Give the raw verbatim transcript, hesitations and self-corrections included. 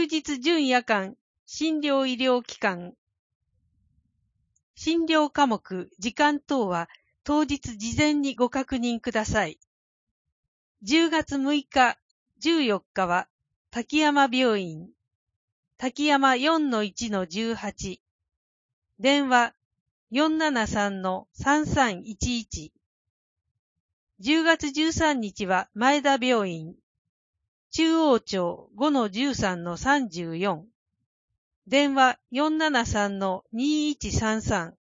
休日準夜間診療医療機関。診療科目、時間等は当日事前にご確認ください。じゅうがつむいか、じゅうよっかは滝山病院、滝山 よんのいちのじゅうはち、電話 よんななさんのさんさんいちいち。じゅうがつじゅうさんにちは前田病院、中央町 ごのじゅうさんのさんじゅうよん、電話 よんななさんのにいちさんさん。